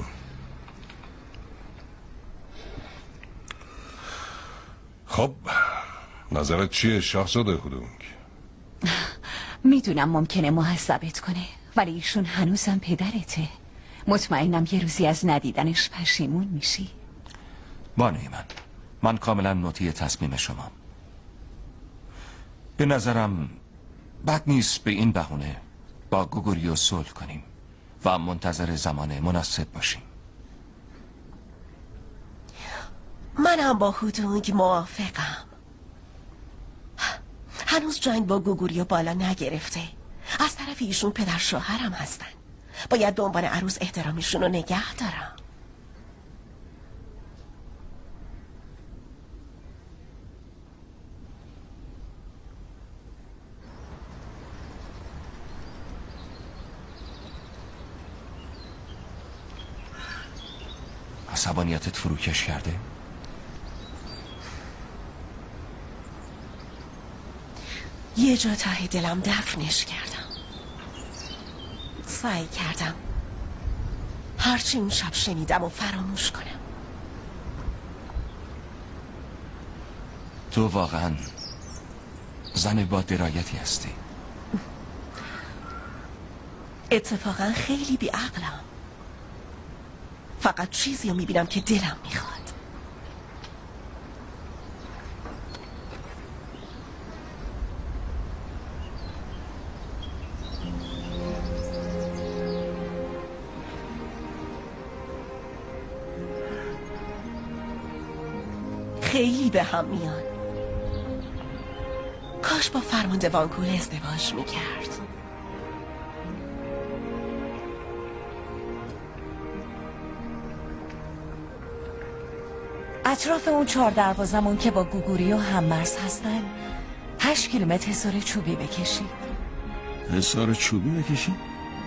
خب نظرت چیه شاهزاده هودونگ؟ میدونم ممکنه محسبت کنه، ولی ایشون هنوزم پدرته. مطمئنم یه روزی از ندیدنش پشیمون میشی. بانوی من کاملا مطیع تصمیم شما. به نظرم بد نیست به این بهونه با گوگوریو صلح کنیم و منتظر زمان مناسب باشیم. منم با هودونگ موافقم. هنوز جنگ با گوگوریو بالا نگرفته. از طرف ایشون پدر شوهرم هستن. باید به عنوان عروس احترامیشون رو نگه دارم. عصبانیتت فروکش کرده؟ یه جا ته دلم دفنش کردم. سعی کردم هرچی اون شب شنیدم و فراموش کنم. تو واقعا زن با درایتی هستی. اتفاقا خیلی بیعقلم. فقط چیزی رو میبینم که دلم میخواد. خیلی به هم میان. کاش با فرمانده وانکول ازدواج میکرد. اطراف اون 4 دروازمون که با گوگوریو هم مرز هستن 8 کیلومتر حصار چوبی بکشید. حصار چوبی بکشید؟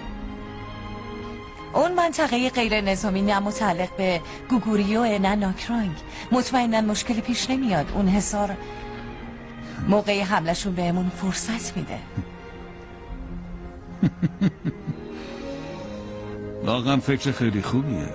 اون منطقه غیر نظامی نه متعلق به گوگوریو نه ناکرانگ. مطمئناً مشکلی پیش نمیاد. اون حصار موقع حملشون بهمون فرصت میده. واقعا فکر خیلی خوبیه.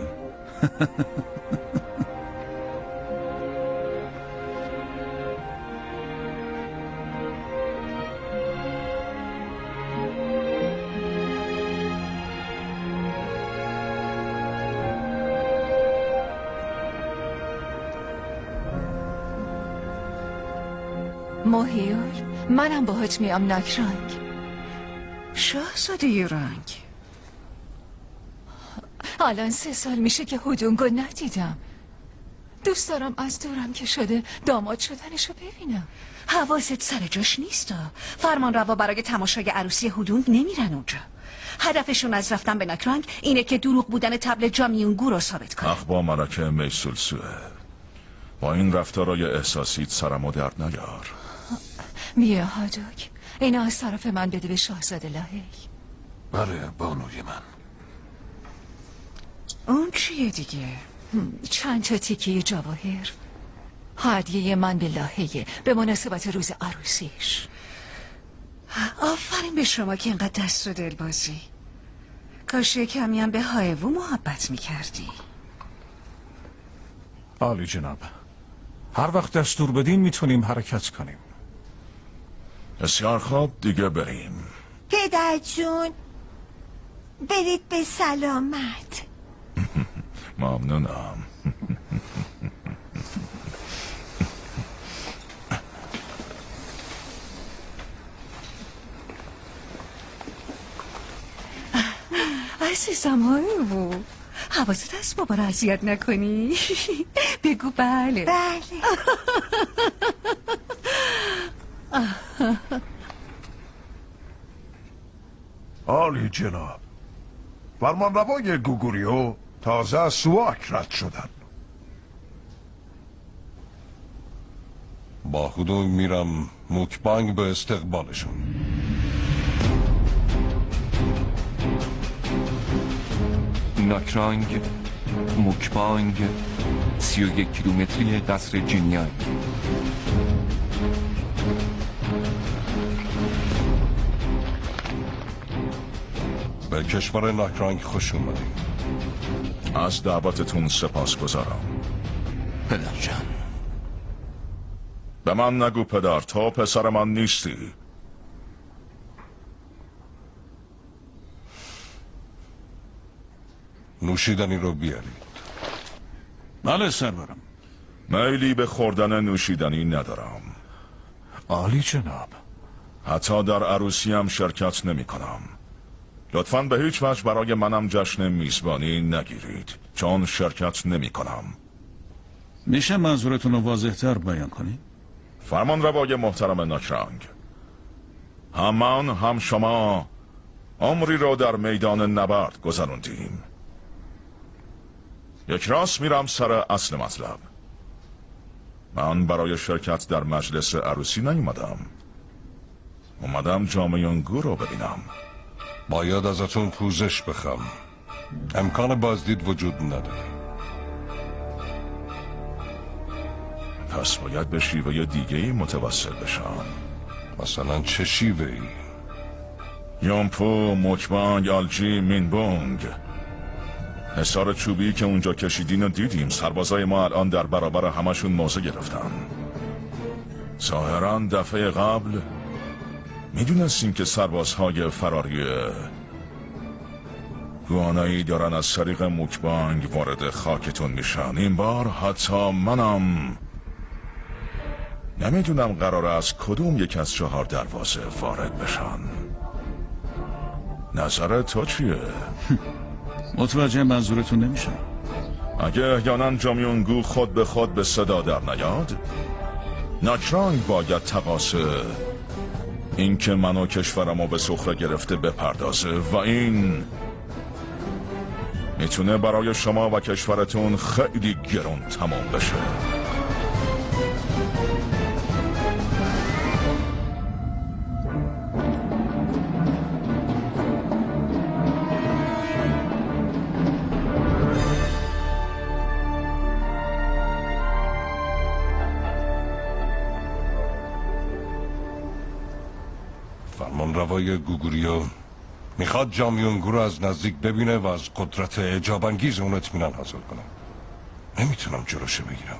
ماهیور، منم باهات میام ناکرانگ. شاهزاده یورانگ، الان 3 سال میشه که هودونگو ندیدم. دوست دارم از دورم که شده داماد شدنشو ببینم. حواست سر جاش نیستا. فرمان روا برای تماشای عروسی هودونگ نمیرن اونجا. هدفشون از رفتن به ناکرانگ اینه که دروغ بودن تبل جامیونگو رو ثابت کنه. اخبا ملکه میسولسوه، با این رفتارای احساسیت سرمو درد نیار. بیا هادوک، اینا از طرف من بده به شاهزاده لاهی. بله بانوی من. اون چیه دیگه؟ چند تا تیکه جواهر. هدیه من به لاهیه به مناسبت روز عروسیش. آفرین به شما که اینقدر دست و دل بازی. کاش کمی هم به هایوو محبت میکردی. عالی جناب، هر وقت دستور بدین میتونیم حرکت کنیم. بسیار خوب، دیگه بریم. پدر جون برید به سلامت. ممنونم. عزیزم هایوو، حواست هست بابا رو اذیت نکنی. بگو بله. بله. عالی جناب، فرمانروای گوگوریو تازه از سواک رد شدن. با هودونگ میرم موکبانگ به استقبالشون. ناکرانگ، موکبانگ، 31 کیلومتری قصر جینیانگ. به کشور ناکرانگ خوش اومدیم. از دعوتتون سپاسگزارم. پدر جان، به من نگو پدر، تو پسر من نیستی. نوشیدنی رو بیارید. بله سرورم. میلی به خوردن نوشیدنی ندارم. عالی جناب. حتی در عروسی هم شرکت نمی کنم. لطفاً به هیچ وجه برای منم جشن میزبانی نگیرید، چون شرکت نمی کنم. میشه منظورتون رو واضح‌تر بیان کنید؟ فرمان روای محترم ناکرانگ، هم من هم شما عمری رو در میدان نبرد گذروندیم. یک راست میرم سر اصل مطلب. من برای شرکت در مجلس عروسی نیومدم، اومدم جامیونگو رو ببینم. باید ازتون پوزش بخوام. امکان بازدید وجود نداره. پس باید به شیوه دیگه‌ای متوسل بشم. مثلا چه شیوه‌ای؟ یونپو، موکبانگ، آلجی، مینبونگ. حصار چوبی که اونجا کشیدین و دیدیم. سربازای ما الان در برابر همشون موضع گرفتن. ظاهراً دفعه قبل میدونستیم که سربازهای فراری گوانایی دارن از طریق موکبانگ وارد خاکتون میشن. این بار حتی منم نمیدونم قراره از کدوم یک از 4 دروازه وارد بشن. نظر تو چیه؟ متوجه منظورتون نمیشم. اگه احیانا جامیونگو خود به خود به صدا در نیاد، ناکرانگ باید تقاصه این که منو کشورمو به سخره گرفته بپردازه و این میتونه برای شما و کشورتون خیلی گرون تمام بشه. فرمانروای گوگوریو میخواد جامیونگو رو از نزدیک ببینه و از قدرت اعجاب انگیز اون اطمینان حاصل کنه. نمیتونم جلوشو بگیرم.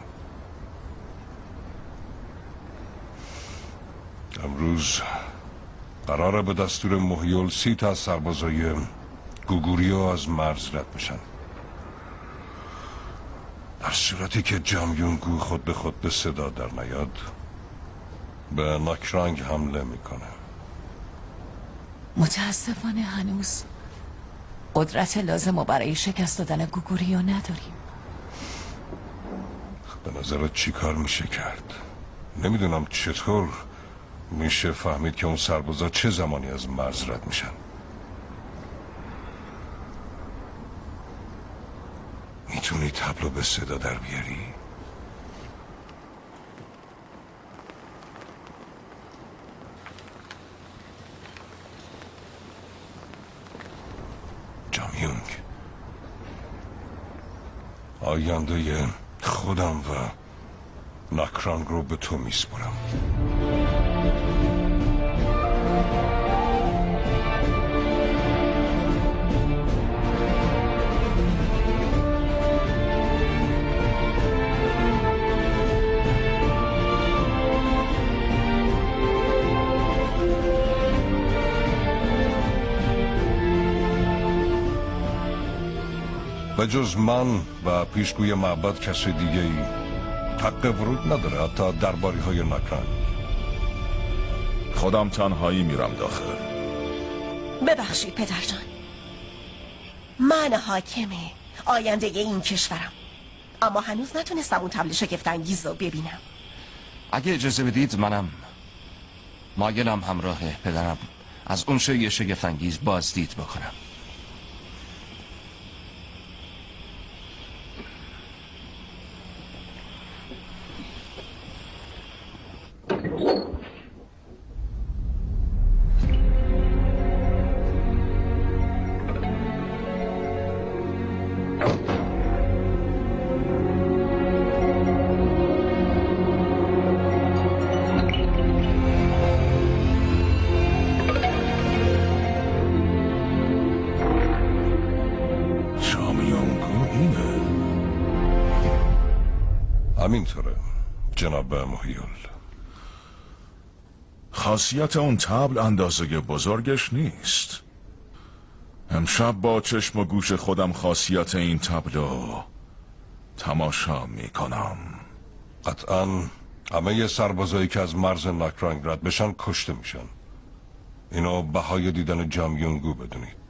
امروز قراره به دستور مهیول 30 تا از سربازای گوگوریو از مرز رد بشن. در صورتی که جامیونگو خود به خود به صدا در نیاد، به ناکرانگ حمله میکنه. متاسفانه هنوز قدرت لازم رو برای شکست دادن گوگوریو نداریم. به نظرت چی کار میشه کرد؟ نمیدونم چطور میشه فهمید که اون سربازا چه زمانی از مرز رد میشن. میتونی تبلو به صدا در بیاری؟ جامیونگ، آینده خودم و ناکرانگ رو به تو میسپرم. به جز من و پیشگوی معبد کسی دیگه ای حق ورود نداره، حتی درباری های ناکرانگ. خودم تنهایی میرم داخل. ببخشید پدرجان، من حاکم آینده این کشورم، اما هنوز نتونستم اون طبل شگفت‌انگیز رو ببینم. اگه اجازه بدید منم مایلم همراه پدرم از اون شی شگفت‌انگیز بازدید بکنم. همینطوره جناب مهیول. خاصیت اون طبل اندازه بزرگش نیست. امشب با چشم و گوش خودم خاصیت این طبل رو تماشا میکنم. قطعا همه سربازایی که از مرز ناکرانگ رد بشن کشته میشن. اینو بهای دیدن جامیونگو بدونید.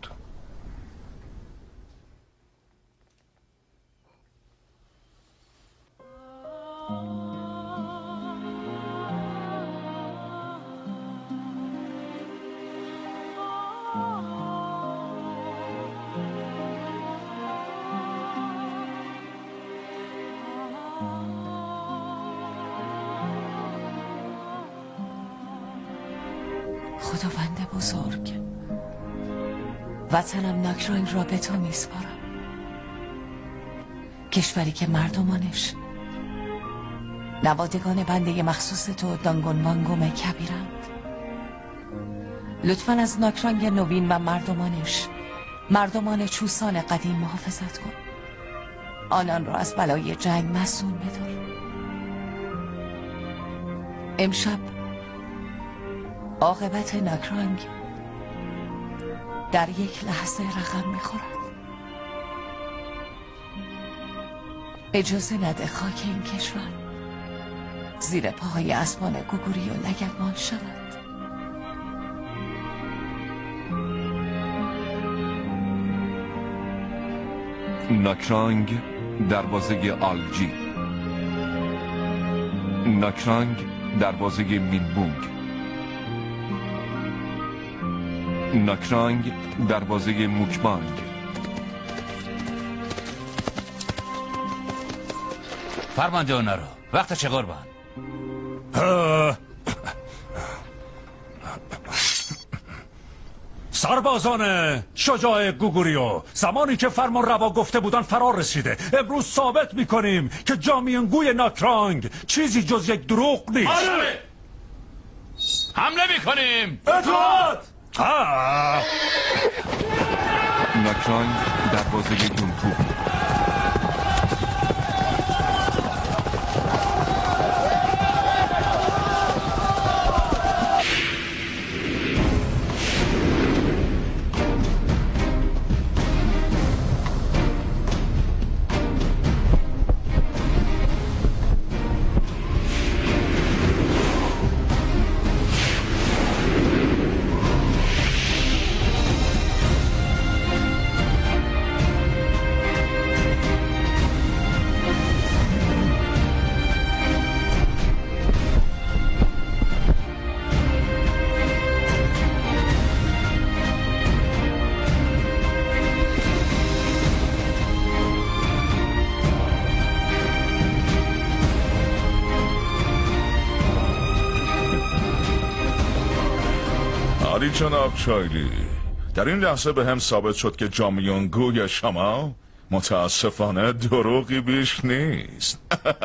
خداوند بزرگ، وطنم ناکرانگ را به تو میسپارم. کشوری که مردمانش نوادگان بنده مخصوص تو دانگون وانگوم کبیرند. لطفاً از ناکرانگ نوین و مردمان چوسان قدیم محافظت کن. آنان را از بلای جنگ مسئول بدار. امشب عاقبت ناکرانگ در یک لحظه رقم میخورد. اجازه نده خاک این کشور زیر پاهای اسبان گوگوری و لگدمان شود. ناکرانگ دروازه آلجی، ناکرانگ دروازه مینبونگ، ناکرانگ دروازه موکبانگ. فرمانده اونها رو وقت چه قربان؟ سربازان شجاع گوگوریو، زمانی که فرمان روا گفته بودن فرار رسیده. امروز ثابت میکنیم که جامیانگوی ناکرانگ چیزی جز یک دروغ نیست. آره! حمله میکنیم! اطاعت! ناکرانگ دروازه یونپو، جناب چایلی، در این لحظه به هم ثابت شد که جامیانگوی شما متاسفانه دروغی بیش نیست.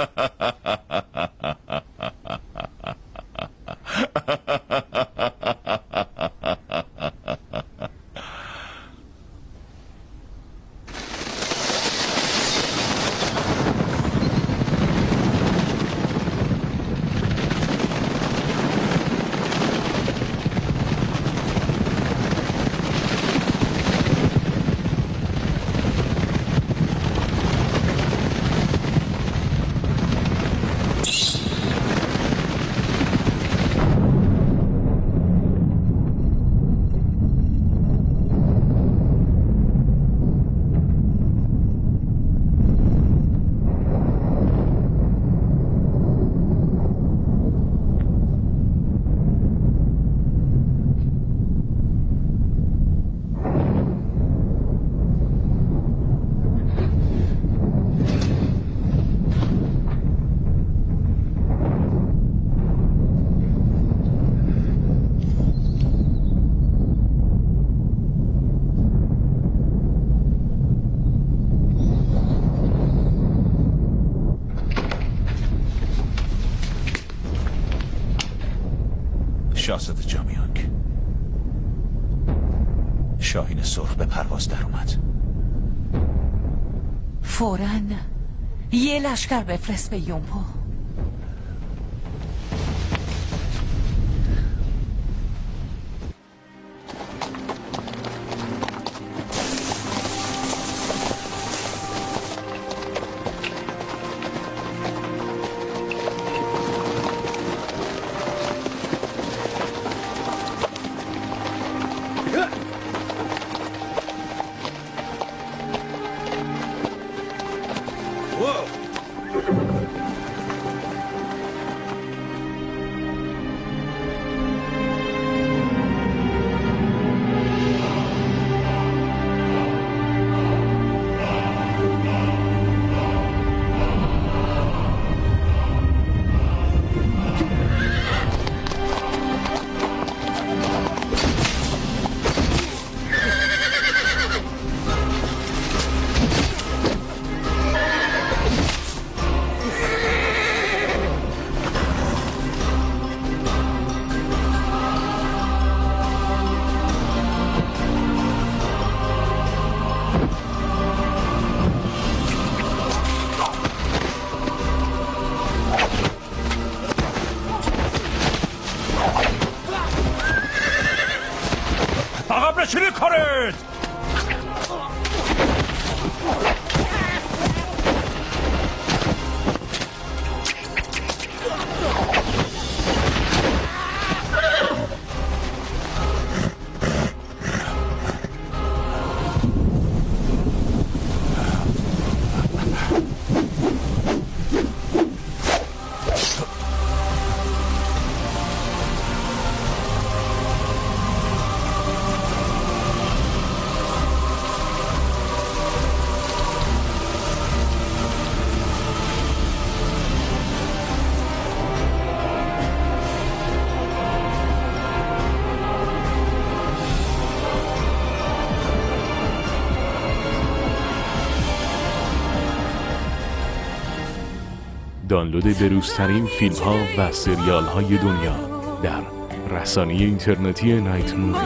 شاهزاده جامیانگ، شاهین سرخ به پرواز در اومد. فوراً یه لشکر بفرست به یونپو. Alfred! دانلود بروزترین فیلم ها و سریال های دنیا در رسانه اینترنتی نایت مووی.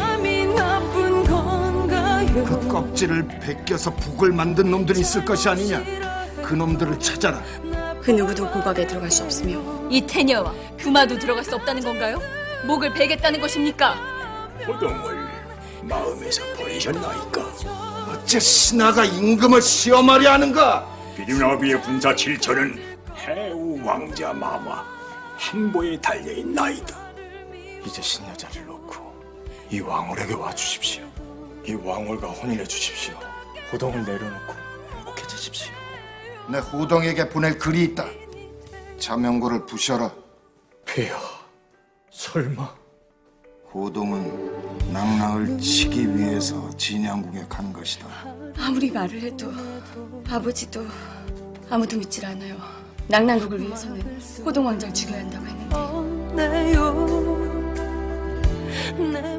그 껍질을 벗겨서 북을 만든 놈들이 있을 것이 아니냐. 그 놈들을 찾아라. 그 누구도 국악에 들어갈 수 없으며 이 태녀와 금화도 들어갈 수 없다는 건가요? 목을 베겠다는 것입니까? 호동을 마음에서 버리셨나이까. 어째 신하가 임금을 시험하려 하는가. 비류나비의 군사 7천은 해우 왕자 마마 행보에 달려있나이다. 이제 신여자를 놓고 이 왕홀에게 와주십시오. 이 왕홀과 혼인해 주십시오. 호동을 내려놓고 행복해지십시오. 내 호동에게 보낼 글이 있다. 자명고를 부셔라. 폐하, 설마. 호동은 낭랑을 치기 위해서 진양궁에 간 것이다. 아무리 말을 해도 아버지도 아무도 믿질 않아요. 낭랑국을 위해서는 호동 왕자를 죽여야 한다고 했는데